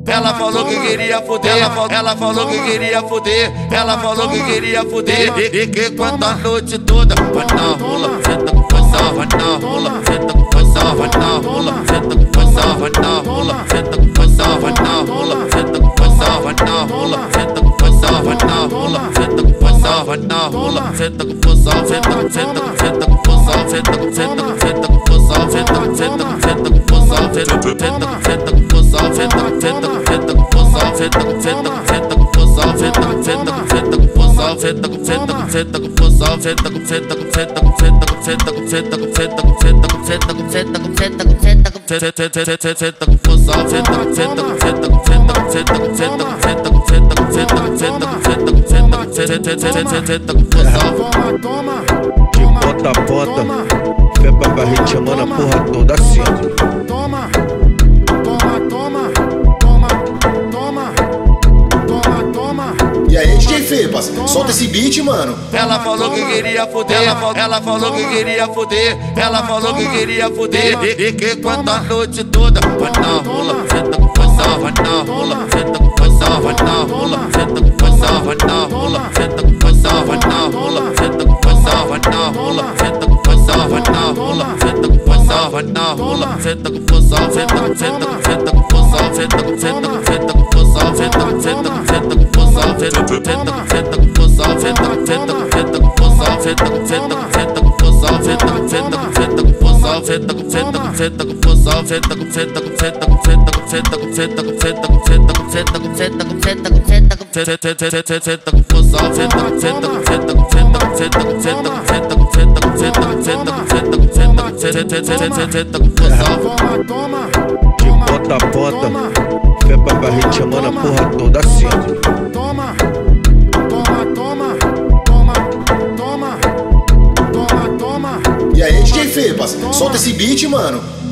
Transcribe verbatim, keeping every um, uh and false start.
ela falou que queria fuder, ela falou, ela falou que queria fuder, ela falou que queria fuder, e, e que quando a noite toda vai na rola, senta com força, vai na rola, senta com força, vai na rola, senta com força, vai na rola, senta com força, vai na rola, senta com força, vai na rola, senta com força, vai na rola, senta com força, vai na rola, senta com força, senta com senta com senta com força, senta com senta com senta com força, senta com senta com senta com força, senta com senta com senta com força, senta com senta com senta com força, senta com senta com senta com força, senta com senta com senta com força, senta com senta com senta com força, senta com senta com senta com senta com senta com senta com senta com senta com senta com senta com senta com senta com senta com força, senta com senta com senta com senta com senta com senta com senta com senta com senta com senta com senta com senta com senta com força. De ponta a ponta, fé pra barriga chamando a porra toda assim. Toma, toma, toma, toma, toma, toma, toma. E aí, D J Fê, parceiro, solta esse beat, mano. Ela falou que queria fuder, ela falou, ela falou que queria fuder, ela falou que queria fuder, e, e que quando a noite toda vai na rola, senta com força, vai na rola, senta com força, vai na rola, senta com força, vai na rola, senta com força, vai na rola, senta com força, vai na rola, senta com força, vai na rola, senta com força, vai na rola, senta com força, senta com senta com senta com força, senta com senta com senta com força, senta com senta com senta com força, senta com senta com senta com força, senta com senta com senta com força, senta com senta com senta com força, senta com senta com senta com força, senta com senta com senta com força, senta com senta com senta com senta com senta com senta com senta com senta com senta com senta com senta com senta com senta com força, senta com senta com senta com senta com senta com senta com senta com senta com senta com senta com senta com senta com senta com força. Toma, De ponta a ponta, fé pra barriga chamando a porra toda assim. toma, toma, toma, toma, toma, toma, toma. E aí, D J Fê, parceiro, solta esse beat, mano.